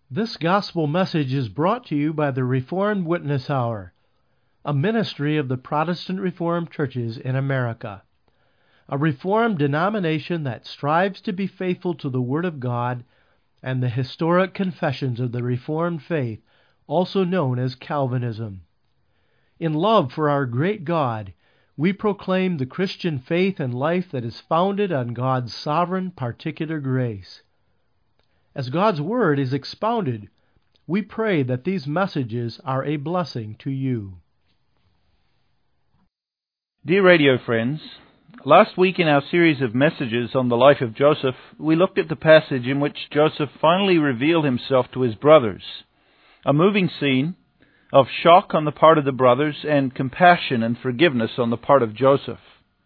This gospel message is brought to you by the Reformed Witness Hour, a ministry of the Protestant Reformed churches in America, a Reformed denomination that strives to be faithful to the Word of God and the historic confessions of the Reformed faith, also known as Calvinism. In love for our great God, we proclaim the Christian faith and life that is founded on God's sovereign particular grace. As God's Word is expounded, we pray that these messages are a blessing to you. Dear radio friends, last week in our series of messages on the life of Joseph, we looked at the passage in which Joseph finally revealed himself to his brothers. A moving scene of shock on the part of the brothers and compassion and forgiveness on the part of Joseph.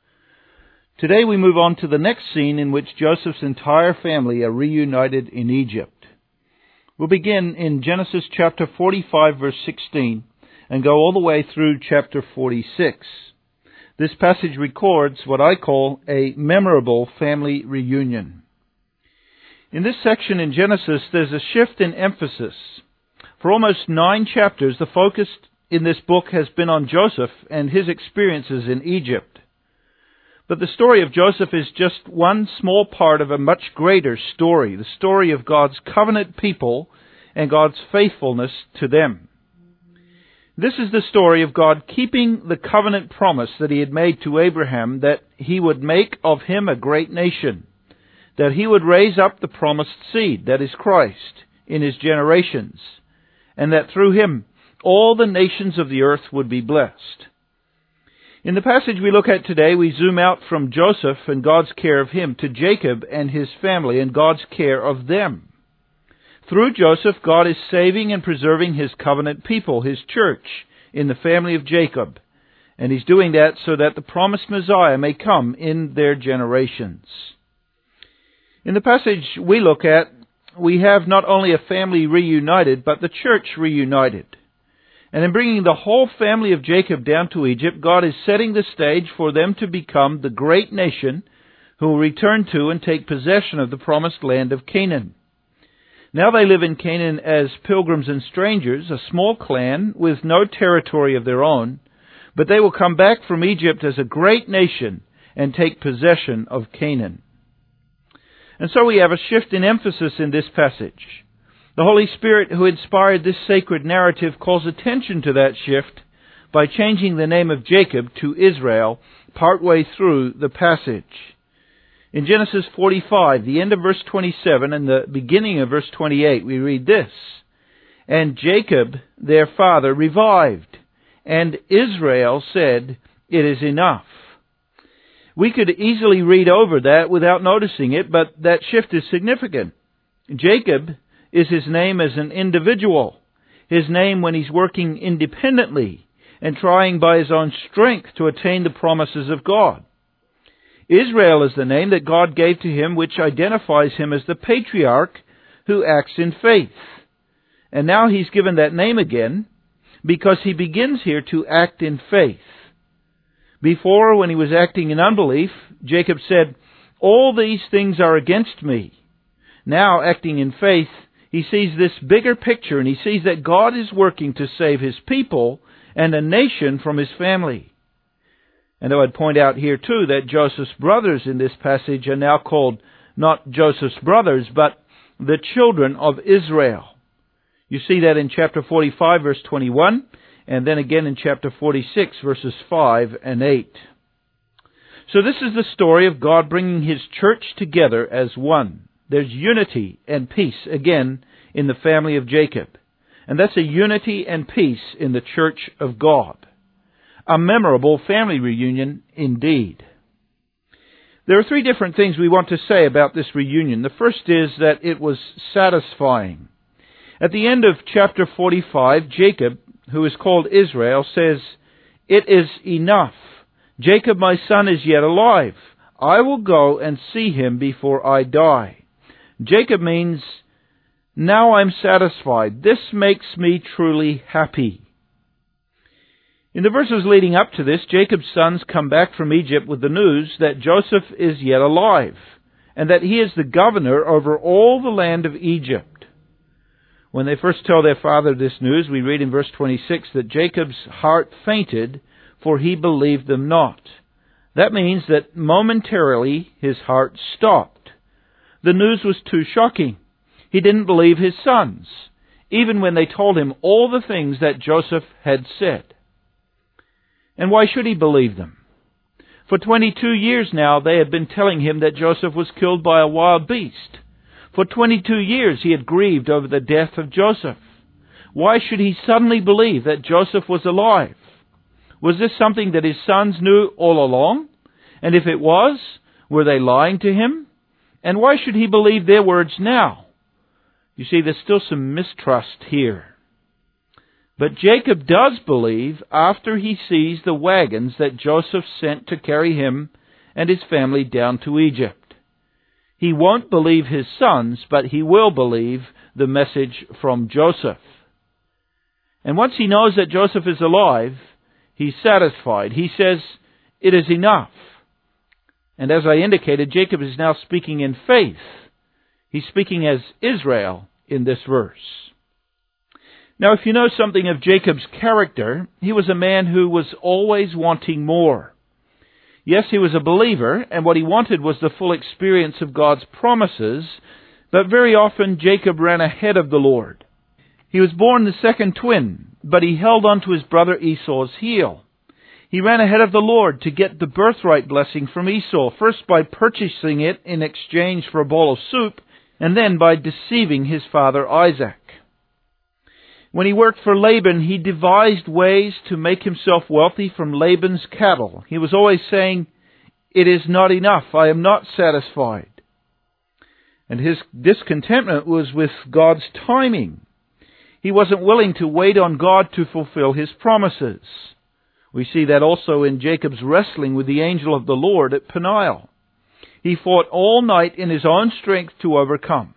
Today we move on to the next scene in which Joseph's entire family are reunited in Egypt. We'll begin in Genesis chapter 45 verse 16 and go all the way through chapter 46. This passage records what I call a memorable family reunion. In this section in Genesis, there's a shift in emphasis. For almost 9 chapters, the focus in this book has been on Joseph and his experiences in Egypt. But the story of Joseph is just one small part of a much greater story, the story of God's covenant people and God's faithfulness to them. This is the story of God keeping the covenant promise that He had made to Abraham, that He would make of him a great nation, that He would raise up the promised seed, that is Christ, in his generations, and that through him all the nations of the earth would be blessed. In the passage we look at today, we zoom out from Joseph and God's care of him to Jacob and his family and God's care of them. Through Joseph, God is saving and preserving His covenant people, His church, in the family of Jacob. And He's doing that so that the promised Messiah may come in their generations. In the passage we look at, we have not only a family reunited, but the church reunited. And in bringing the whole family of Jacob down to Egypt, God is setting the stage for them to become the great nation who will return to and take possession of the promised land of Canaan. Now they live in Canaan as pilgrims and strangers, a small clan with no territory of their own, but they will come back from Egypt as a great nation and take possession of Canaan. And so we have a shift in emphasis in this passage. The Holy Spirit who inspired this sacred narrative calls attention to that shift by changing the name of Jacob to Israel partway through the passage. In Genesis 45, the end of verse 27 and the beginning of verse 28, we read this: "And Jacob, their father, revived, and Israel said, 'It is enough.'" We could easily read over that without noticing it, but that shift is significant. Jacob is his name as an individual, his name when he's working independently and trying by his own strength to attain the promises of God. Israel is the name that God gave to him, which identifies him as the patriarch who acts in faith. And now he's given that name again because he begins here to act in faith. Before, when he was acting in unbelief, Jacob said, "All these things are against me." Now, acting in faith, he sees this bigger picture, and he sees that God is working to save His people and a nation from His family. And I would point out here too that Joseph's brothers in this passage are now called not Joseph's brothers, but the children of Israel. You see that in chapter 45 verse 21, and then again in chapter 46 verses 5 and 8. So this is the story of God bringing His church together as one. There's unity and peace again in the family of Jacob. And that's a unity and peace in the church of God. A memorable family reunion indeed. There are 3 different things we want to say about this reunion. The first is that it was satisfying. At the end of chapter 45, Jacob, who is called Israel, says, "It is enough. Jacob my son is yet alive. I will go and see him before I die." Jacob means, now I'm satisfied. This makes me truly happy. In the verses leading up to this, Jacob's sons come back from Egypt with the news that Joseph is yet alive and that he is the governor over all the land of Egypt. When they first tell their father this news, we read in verse 26 that Jacob's heart fainted, for he believed them not. That means that momentarily his heart stopped. The news was too shocking. He didn't believe his sons, even when they told him all the things that Joseph had said. And why should he believe them? For 22 years now they had been telling him that Joseph was killed by a wild beast. For 22 years he had grieved over the death of Joseph. Why should he suddenly believe that Joseph was alive? Was this something that his sons knew all along? And if it was, were they lying to him? And why should he believe their words now? You see, there's still some mistrust here. But Jacob does believe after he sees the wagons that Joseph sent to carry him and his family down to Egypt. He won't believe his sons, but he will believe the message from Joseph. And once he knows that Joseph is alive, he's satisfied. He says, "It is enough." And as I indicated, Jacob is now speaking in faith. He's speaking as Israel in this verse. Now, if you know something of Jacob's character, he was a man who was always wanting more. Yes, he was a believer, and what he wanted was the full experience of God's promises, but very often Jacob ran ahead of the Lord. He was born the second twin, but he held on to his brother Esau's heel. He ran ahead of the Lord to get the birthright blessing from Esau, first by purchasing it in exchange for a bowl of soup, and then by deceiving his father Isaac. When he worked for Laban, he devised ways to make himself wealthy from Laban's cattle. He was always saying, "It is not enough, I am not satisfied." And his discontentment was with God's timing. He wasn't willing to wait on God to fulfill his promises. We see that also in Jacob's wrestling with the angel of the Lord at Peniel. He fought all night in his own strength to overcome.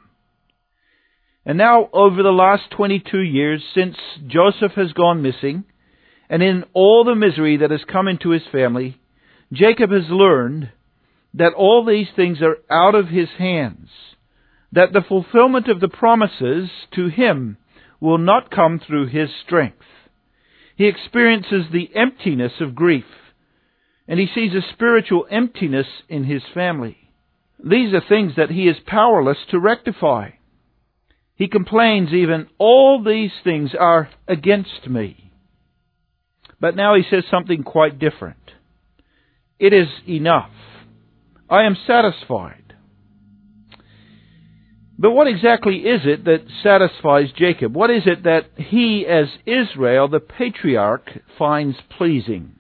And now, over the last 22 years, since Joseph has gone missing, and in all the misery that has come into his family, Jacob has learned that all these things are out of his hands, that the fulfillment of the promises to him will not come through his strength. He experiences the emptiness of grief, and he sees a spiritual emptiness in his family. These are things that he is powerless to rectify. He complains even, "All these things are against me." But now he says something quite different. "It is enough. I am satisfied." But what exactly is it that satisfies Jacob? What is it that he, as Israel, the patriarch, finds pleasing?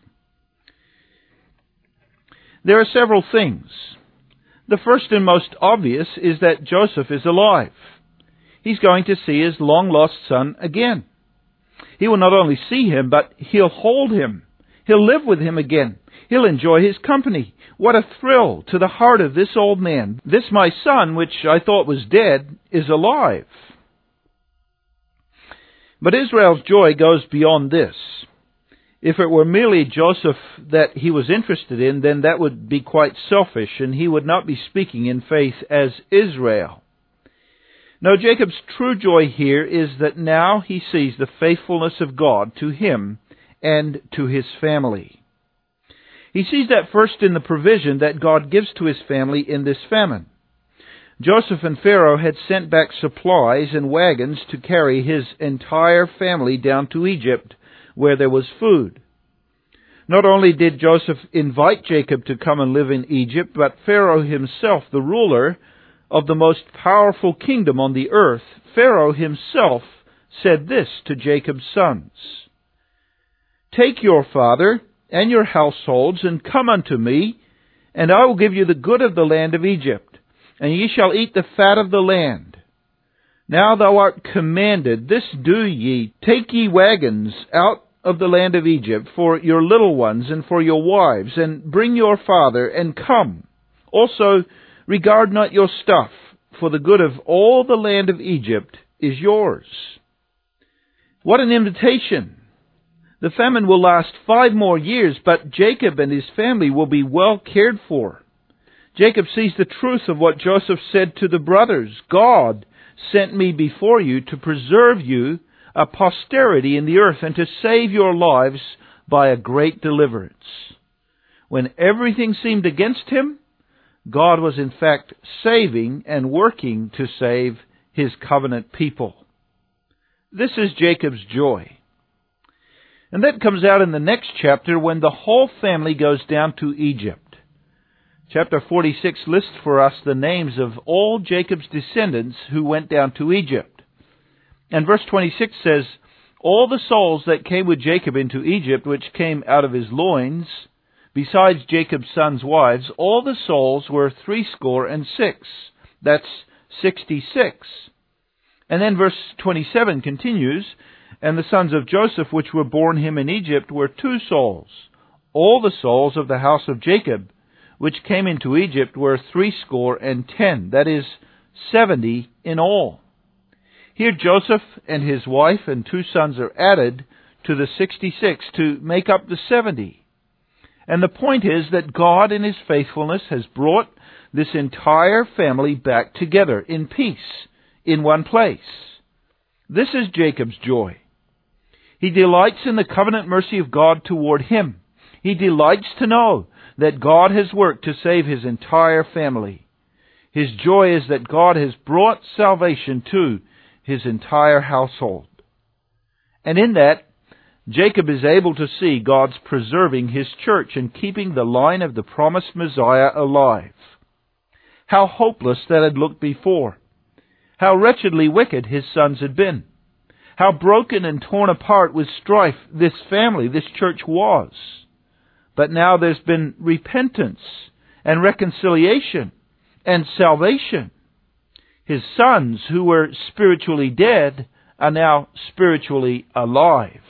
There are several things. The first and most obvious is that Joseph is alive. He's going to see his long-lost son again. He will not only see him, but he'll hold him. He'll live with him again. He'll enjoy his company. What a thrill to the heart of this old man. This my son, which I thought was dead, is alive. But Israel's joy goes beyond this. If it were merely Joseph that he was interested in, then that would be quite selfish, and he would not be speaking in faith as Israel. No, Jacob's true joy here is that now he sees the faithfulness of God to him and to his family. He sees that first in the provision that God gives to his family in this famine. Joseph and Pharaoh had sent back supplies and wagons to carry his entire family down to Egypt, where there was food. Not only did Joseph invite Jacob to come and live in Egypt, but Pharaoh himself, the ruler of the most powerful kingdom on the earth, Pharaoh himself said this to Jacob's sons: "Take your father and your households, and come unto me, and I will give you the good of the land of Egypt, and ye shall eat the fat of the land. Now thou art commanded, this do ye, take ye wagons out of the land of Egypt for your little ones and for your wives, and bring your father, and come. Also regard not your stuff, for the good of all the land of Egypt is yours." What an invitation! The famine will last 5 more years, but Jacob and his family will be well cared for. Jacob sees the truth of what Joseph said to the brothers. God sent me before you to preserve you a posterity in the earth and to save your lives by a great deliverance. When everything seemed against him, God was in fact saving and working to save his covenant people. This is Jacob's joy. And that comes out in the next chapter when the whole family goes down to Egypt. Chapter 46 lists for us the names of all Jacob's descendants who went down to Egypt. And verse 26 says, all the souls that came with Jacob into Egypt, which came out of his loins, besides Jacob's sons' wives, all the souls were 66. That's 66. And then verse 27 continues, and the sons of Joseph which were born him in Egypt were 2 souls. All the souls of the house of Jacob which came into Egypt were 70, that is, 70 in all. Here Joseph and his wife and 2 sons are added to the 66 to make up the 70. And the point is that God in his faithfulness has brought this entire family back together in peace, in one place. This is Jacob's joy. He delights in the covenant mercy of God toward him. He delights to know that God has worked to save his entire family. His joy is that God has brought salvation to his entire household. And in that, Jacob is able to see God's preserving his church and keeping the line of the promised Messiah alive. How hopeless that had looked before. How wretchedly wicked his sons had been. How broken and torn apart with strife this family, this church was. But now there's been repentance and reconciliation and salvation. His sons, who were spiritually dead, are now spiritually alive.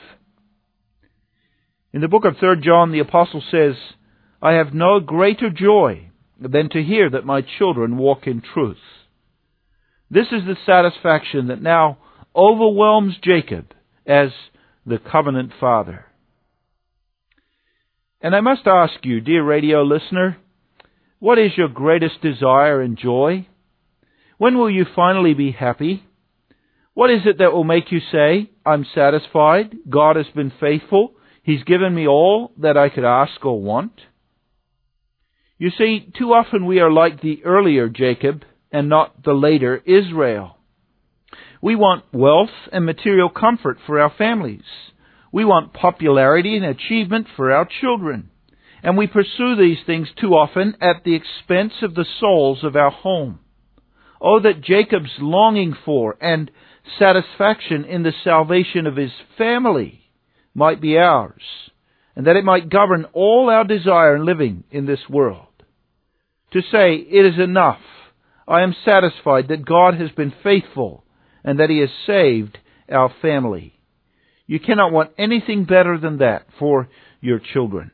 In the book of 3 John, the apostle says, I have no greater joy than to hear that my children walk in truth. This is the satisfaction that now overwhelms Jacob as the covenant father. And I must ask you, dear radio listener, what is your greatest desire and joy? When will you finally be happy? What is it that will make you say, I'm satisfied, God has been faithful, He's given me all that I could ask or want? You see, too often we are like the earlier Jacob and not the later Israel. We want wealth and material comfort for our families. We want popularity and achievement for our children. And we pursue these things too often at the expense of the souls of our home. Oh, that Jacob's longing for and satisfaction in the salvation of his family might be ours, and that it might govern all our desire in living in this world. To say, it is enough. I am satisfied that God has been faithful and that He has saved our family. You cannot want anything better than that for your children.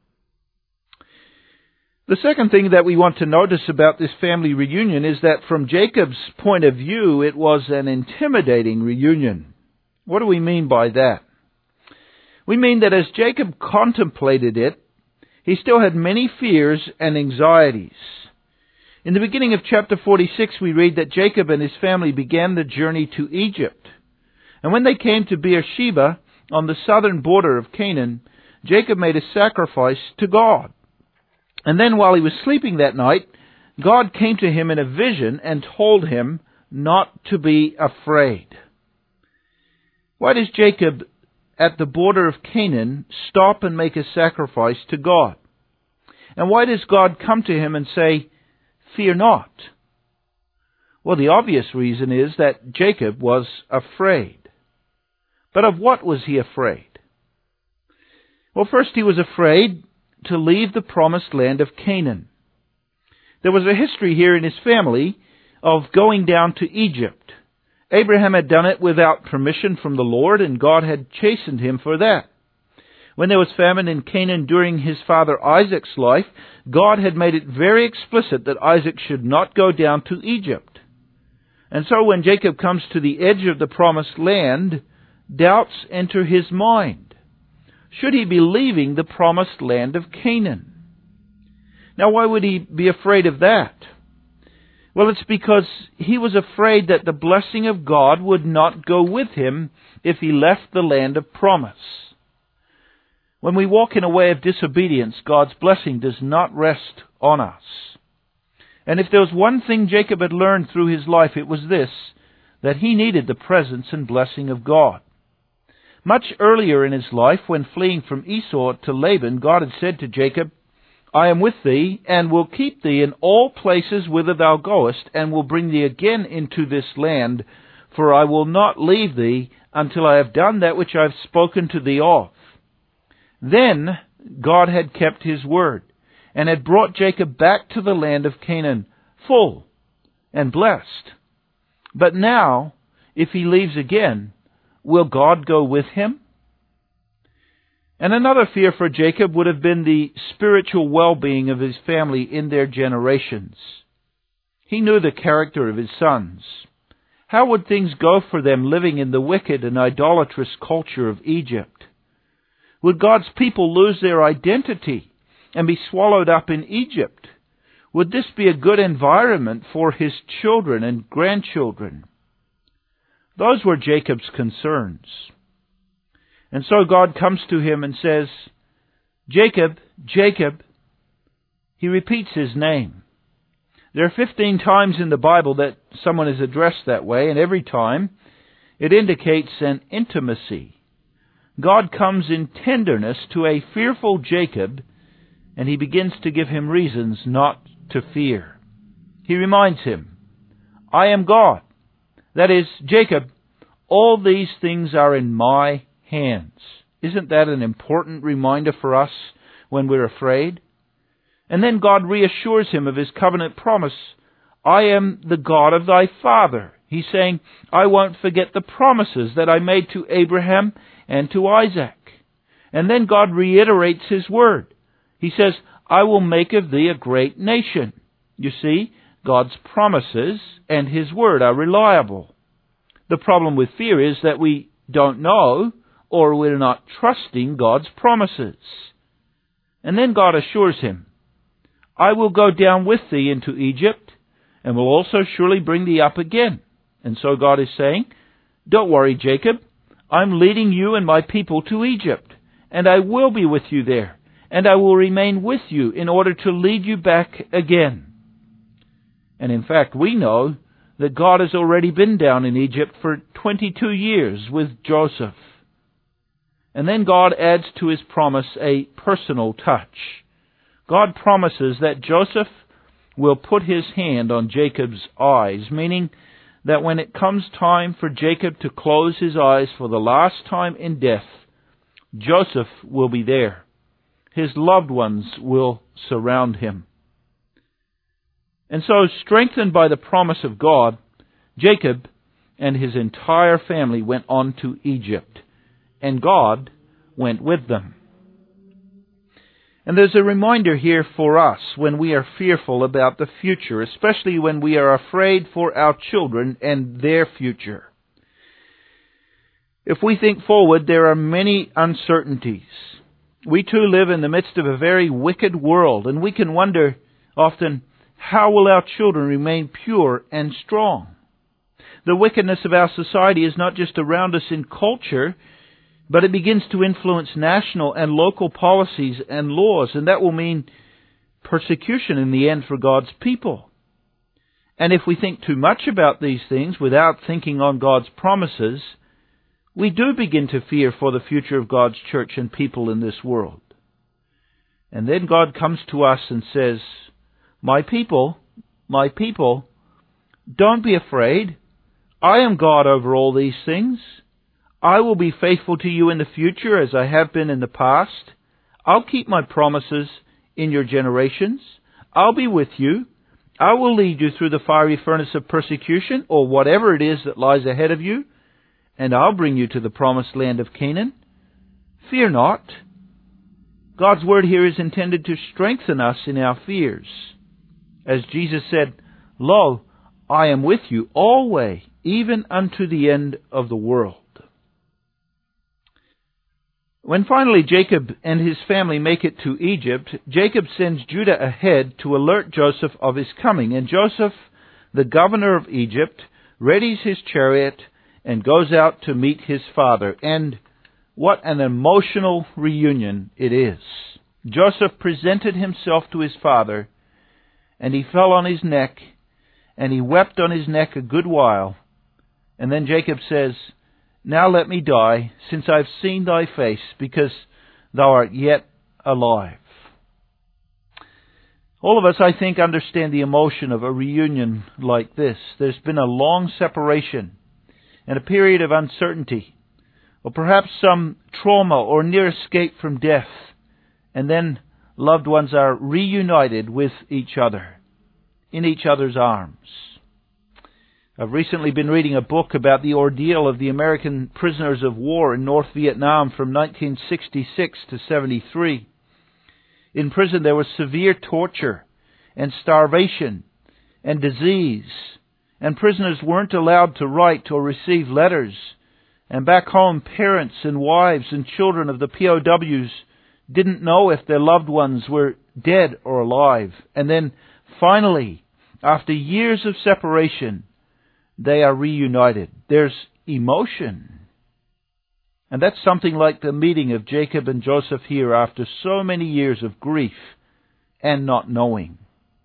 The second thing that we want to notice about this family reunion is that from Jacob's point of view, it was an intimidating reunion. What do we mean by that? We mean that as Jacob contemplated it, he still had many fears and anxieties. In the beginning of chapter 46, we read that Jacob and his family began the journey to Egypt. And when they came to Beersheba, on the southern border of Canaan, Jacob made a sacrifice to God. And then while he was sleeping that night, God came to him in a vision and told him not to be afraid. Why does Jacob, at the border of Canaan, stop and make a sacrifice to God? And why does God come to him and say, fear not? Well, the obvious reason is that Jacob was afraid. But of what was he afraid? Well, first he was afraid to leave the promised land of Canaan. There was a history here in his family of going down to Egypt. Abraham had done it without permission from the Lord, and God had chastened him for that. When there was famine in Canaan during his father Isaac's life, God had made it very explicit that Isaac should not go down to Egypt. And so when Jacob comes to the edge of the promised land, doubts enter his mind. Should he be leaving the promised land of Canaan? Now, why would he be afraid of that? Well, it's because he was afraid that the blessing of God would not go with him if he left the land of promise. When we walk in a way of disobedience, God's blessing does not rest on us. And if there was one thing Jacob had learned through his life, it was this, that he needed the presence and blessing of God. Much earlier in his life, when fleeing from Esau to Laban, God had said to Jacob, I am with thee, and will keep thee in all places whither thou goest, and will bring thee again into this land, for I will not leave thee until I have done that which I have spoken to thee of. Then God had kept his word, and had brought Jacob back to the land of Canaan, full and blessed. But now, if he leaves again, will God go with him? And another fear for Jacob would have been the spiritual well-being of his family in their generations. He knew the character of his sons. How would things go for them living in the wicked and idolatrous culture of Egypt? Would God's people lose their identity and be swallowed up in Egypt? Would this be a good environment for his children and grandchildren? Those were Jacob's concerns. And so God comes to him and says, Jacob, Jacob. He repeats his name. There are 15 times in the Bible that someone is addressed that way, and every time it indicates an intimacy. God comes in tenderness to a fearful Jacob, and he begins to give him reasons not to fear. He reminds him, I am God. That is, Jacob, all these things are in my hands. Isn't that an important reminder for us when we're afraid? And then God reassures him of his covenant promise. I am the God of thy father. He's saying, I won't forget the promises that I made to Abraham and to Isaac. And then God reiterates his word. He says, I will make of thee a great nation. You see, God's promises and his word are reliable. The problem with fear is that we don't know, or we're not trusting God's promises. And then God assures him, I will go down with thee into Egypt, and will also surely bring thee up again. And so God is saying, don't worry, Jacob, I'm leading you and my people to Egypt, and I will be with you there, and I will remain with you in order to lead you back again. And in fact, we know that God has already been down in Egypt for 22 years with Joseph. And then God adds to his promise a personal touch. God promises that Joseph will put his hand on Jacob's eyes, meaning that when it comes time for Jacob to close his eyes for the last time in death, Joseph will be there. His loved ones will surround him. And so, strengthened by the promise of God, Jacob and his entire family went on to Egypt, and God went with them. And there's a reminder here for us when we are fearful about the future, especially when we are afraid for our children and their future. If we think forward, there are many uncertainties. We too live in the midst of a very wicked world, and we can wonder often, how will our children remain pure and strong? The wickedness of our society is not just around us in culture, but it begins to influence national and local policies and laws, and that will mean persecution in the end for God's people. And if we think too much about these things without thinking on God's promises, we do begin to fear for the future of God's church and people in this world. And then God comes to us and says, my people, don't be afraid. I am God over all these things. I will be faithful to you in the future as I have been in the past. I'll keep my promises in your generations. I'll be with you. I will lead you through the fiery furnace of persecution, or whatever it is that lies ahead of you, and I'll bring you to the promised land of Canaan. Fear not. God's word here is intended to strengthen us in our fears. As Jesus said, Lo, I am with you always, even unto the end of the world. When finally Jacob and his family make it to Egypt, Jacob sends Judah ahead to alert Joseph of his coming, and Joseph the governor of Egypt, readies his chariot, and goes out to meet his father. And what an emotional reunion it is. Joseph presented himself to his father, and he fell on his neck, and he wept on his neck a good while. And then Jacob says, "Now let me die, since I've seen thy face, because thou art yet alive." All of us, I think, understand the emotion of a reunion like this. There's been a long separation and a period of uncertainty, or perhaps some trauma or near escape from death, and then loved ones are reunited with each other, in each other's arms. I've recently been reading a book about the ordeal of the American prisoners of war in North Vietnam from 1966 to 73. In prison there was severe torture and starvation and disease, and prisoners weren't allowed to write or receive letters. And back home, parents and wives and children of the POWs didn't know if their loved ones were dead or alive. And then finally, after years of separation, they are reunited. There's emotion. And that's something like the meeting of Jacob and Joseph here after so many years of grief and not knowing.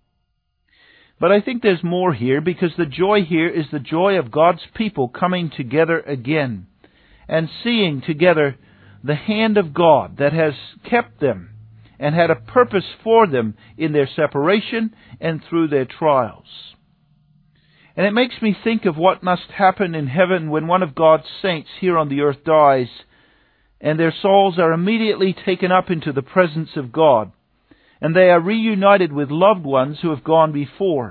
But I think there's more here, because the joy here is the joy of God's people coming together again and seeing together the hand of God that has kept them and had a purpose for them in their separation and through their trials. And it makes me think of what must happen in heaven when one of God's saints here on the earth dies, and their souls are immediately taken up into the presence of God, and they are reunited with loved ones who have gone before.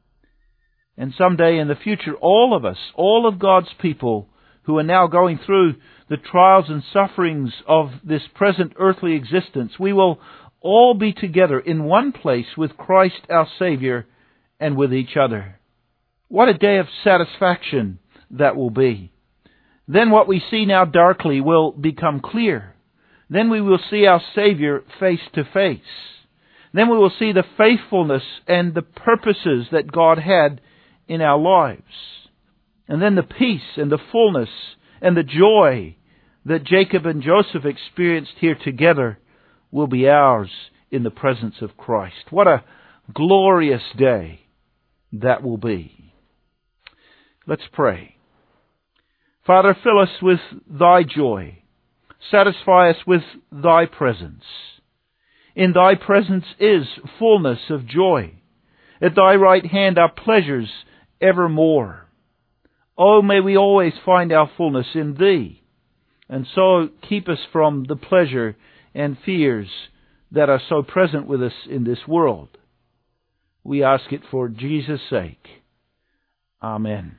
And someday in the future, all of us, all of God's people who are now going through the trials and sufferings of this present earthly existence, we will all be together in one place with Christ our Savior and with each other. What a day of satisfaction that will be. Then what we see now darkly will become clear. Then we will see our Savior face to face. Then we will see the faithfulness and the purposes that God had in our lives. And then the peace and the fullness and the joy that Jacob and Joseph experienced here together will be ours in the presence of Christ. What a glorious day that will be. Let's pray. Father, fill us with Thy joy. Satisfy us with Thy presence. In Thy presence is fullness of joy. At Thy right hand are pleasures evermore. Oh, may we always find our fullness in Thee, and so keep us from the pleasure and fears that are so present with us in this world. We ask it for Jesus' sake. Amen.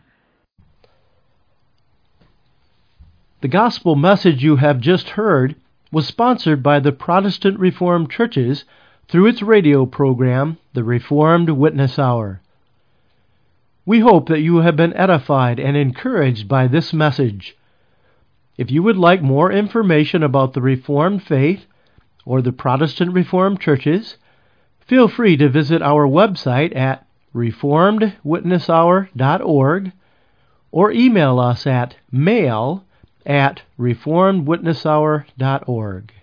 The gospel message you have just heard was sponsored by the Protestant Reformed Churches through its radio program, The Reformed Witness Hour. We hope that you have been edified and encouraged by this message. If you would like more information about the Reformed faith or the Protestant Reformed Churches, feel free to visit our website at reformedwitnesshour.org or email us at mail@reformedwitnesshour.org.